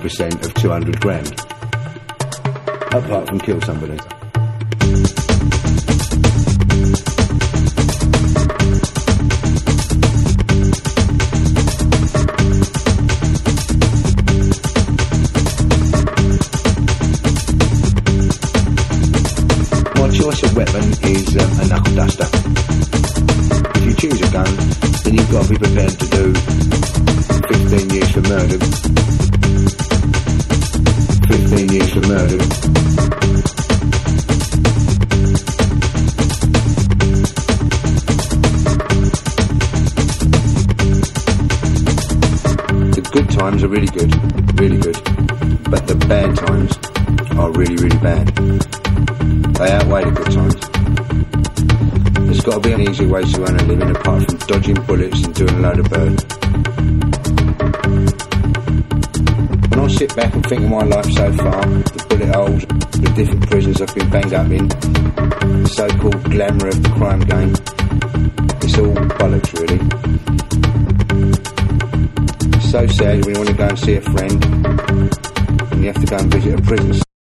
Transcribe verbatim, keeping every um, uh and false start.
percent of two hundred grand. Apart from kill somebody. My choice of weapon is um, a knuckle duster. If you choose a gun, then you've got to be prepared to do fifteen years for murder. fifteen years for murder. The good times are really good, really good. But the bad times are really, really bad. They outweigh the good times. There's got to be an easy way to earn a living apart from dodging bullets and doing a load of bird. When I sit back and think of my life so far, the bullet holes, the different prisons I've been banged up in, the so-called glamour of the crime game, it's all bollocks really. It's so sad when you want to go and see a friend and you have to go and visit a prison.